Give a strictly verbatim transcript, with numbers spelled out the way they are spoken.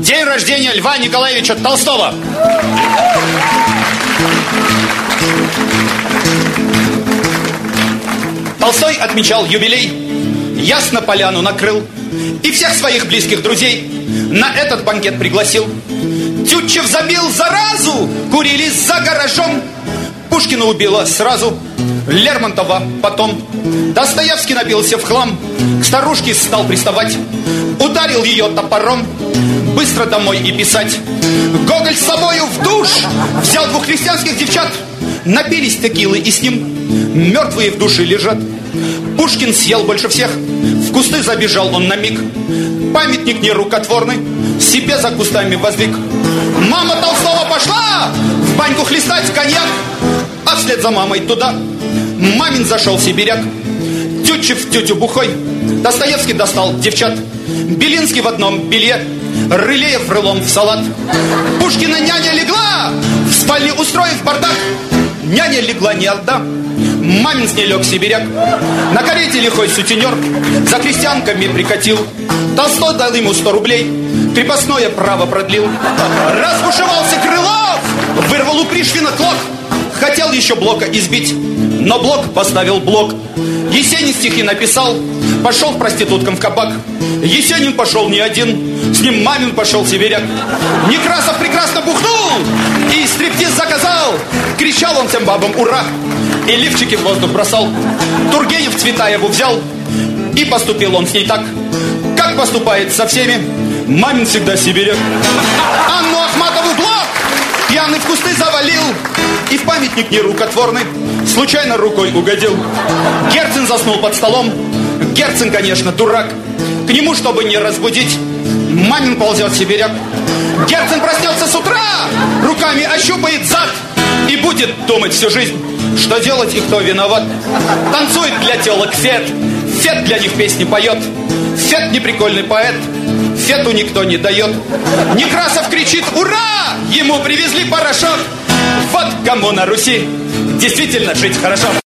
День рождения Льва Николаевича Толстого. Толстой отмечал юбилей, ясно поляну накрыл и всех своих близких друзей на этот банкет пригласил. Тютчев забил заразу, курили за гаражом. Пушкина убила сразу, Лермонтова потом. Достоевский напился в хлам, к старушке стал приставать, ударил ее топором, быстро домой и писать. Гоголь с собою в душ взял двух христианских девчат, напились текилы и с ним мертвые в душе лежат. Пушкин съел больше всех, в кусты забежал он на миг, памятник нерукотворный себе за кустами воздвиг. Мама Толстого пошла в баньку хлестать коньяк, а вслед за мамой туда мамин зашел сибиряк. Тютчев тютю бухой, Достоевский достал девчат, Белинский в одном белье, Рылеев рылом в салат. Пушкина няня легла, в спальне устроив бардак. Няня легла не одна, мамин с ней лег сибиряк. На карете лихой сутенер за крестьянками прикатил. Толстой дал ему сто рублей, крепостное право продлил. Разбушевался Крылов, вырвал у Пришвина клок. Хотел еще Блока избить, но Блок поставил блок. Есенин стихи написал, пошел к проституткам в кабак. Есенин пошел не один, с ним мамин пошел сибиряк. Некрасов прекрасно бухнул и стриптиз заказал. Кричал он всем бабам ура и лифчики в воздух бросал. Тургенев Цветаеву взял, и поступил он с ней так, как поступает со всеми мамин всегда сибиряк. Анну Ахматову Блок пьяный в кусты завалил и в памятник нерукотворный случайно рукой угодил. Герцен заснул под столом. Герцен, конечно, дурак. К нему, чтобы не разбудить, мамин ползет сибиряк. Герцен проснется с утра, руками ощупает зад и будет думать всю жизнь, что делать и кто виноват. Танцует для телок Фет, Фет для них песни поет. Фет неприкольный поэт, Фету никто не дает. Некрасов кричит ура, ему привезли порошок. Вот кому на Руси действительно жить хорошо.